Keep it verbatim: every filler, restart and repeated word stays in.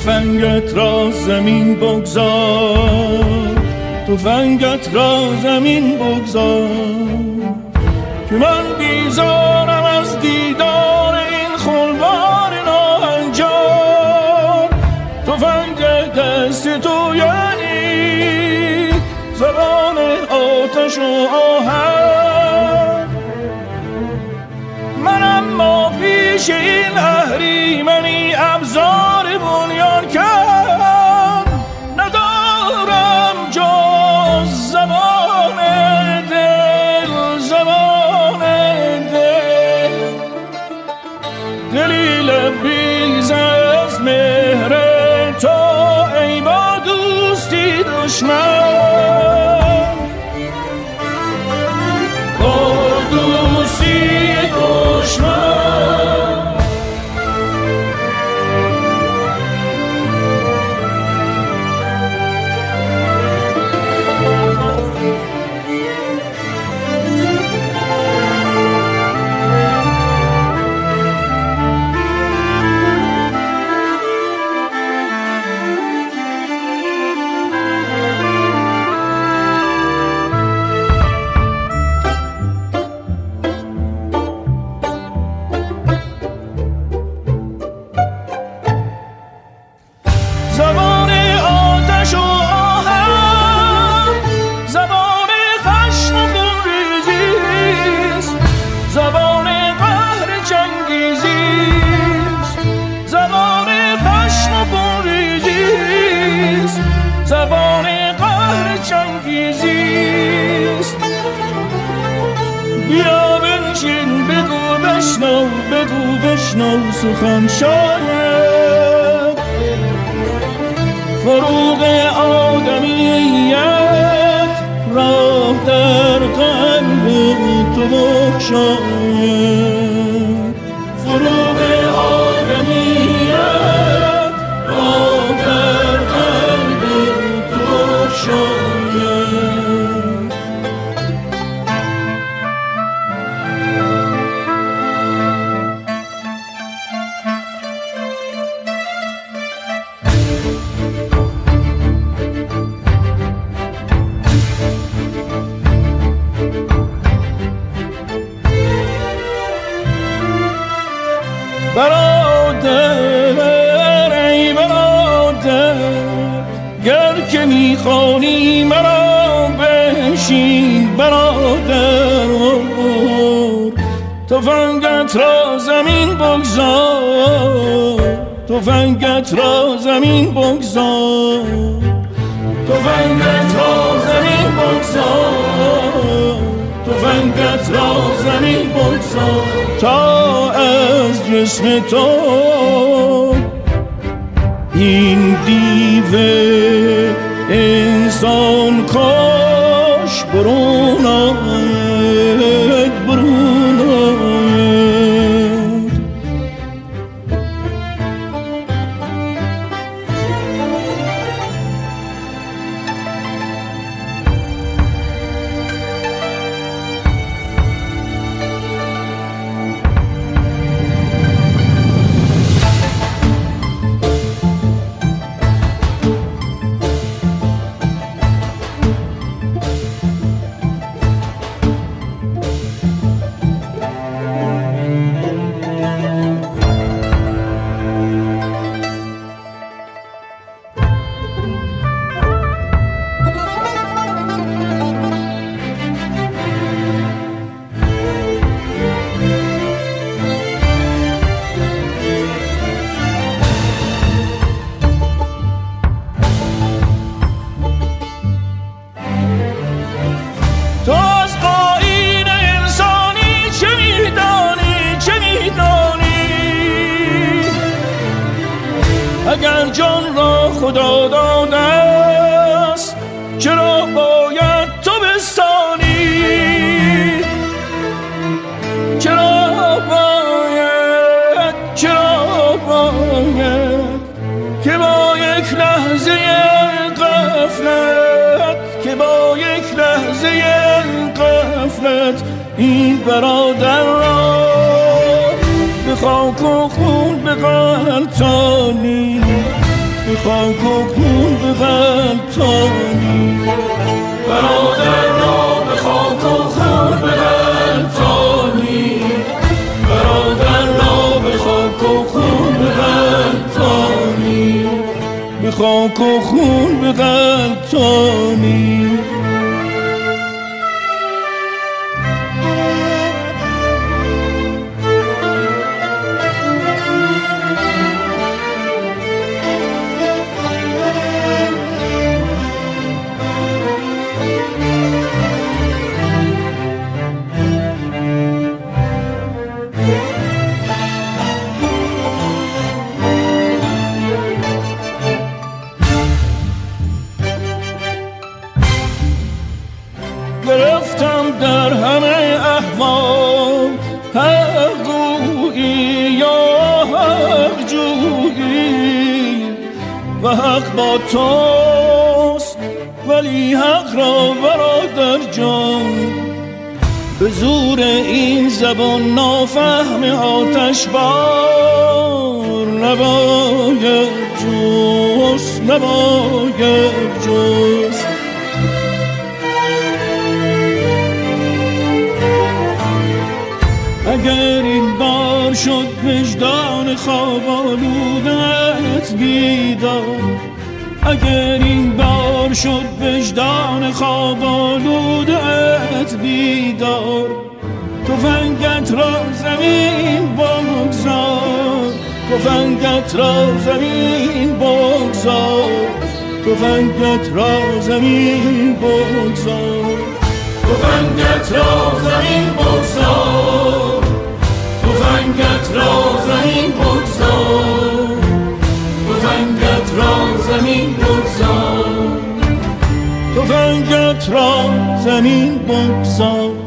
تفنگت را زمین بگذار، تفنگت را زمین بگذار، که من بیزارم از دیدار این خونبار ناهنجار. تفنگ دست تو یعنی زبان آتش و آهن، من اما پیش این اهریمنی ابزار بنیان کرد، ندارم جز زبان دل، زبان دل، دلی لبریز از مهر تو ای با دوستی دشمن، با دوستی دشمن. بیا بنشین بگو بشنو، بگو بشنو سخن شاید، فروغ آدمیت راه در قلب تو بگشاید، فروغ آدمیت راه در قلب تو بگشاید. برادر ای برادر، گر که میخوانی مرا بنشین برادر، تفنگت را زمین بگذار، تفنگت را زمین بگذار، تفنگت را زمین بگذار، تفنگت را زمین بگذار، تا از جسم تو این دیو انسان کاش برون آید، برون آید. اگر جان را خدا داده است چرا باید تو بستانی؟ چرا باید، چرا باید که با یک لحظه غفلت، که با یک لحظه غفلت این برادر را به خاک و خون بغلطانی؟ به خاک و خون به غلطانی، برادر را به خاک و خون به غلطانی، برادر را به خاک و خون به غلطانی، به خاک و خون به غلطانی. گرفتم در همه احوال حق گویی یا حق جویی و حق با توست، ولی حق را برادر جان به زور این زبان نافهم آتش بار نباید جست، نباید جست. اگر این بار شد وجدان خواب آلودت بیدار، اگر این بار شد وجدان خواب آلودت بیدار، تفنگت را زمین بگذار، تفنگت را زمین بگذار، تفنگت را زمین بگذار، تفنگت را زمین بگذار، تفنگت را زمین بگذار، تفنگت را زمین بگذار، تفنگت را زمین بگذار.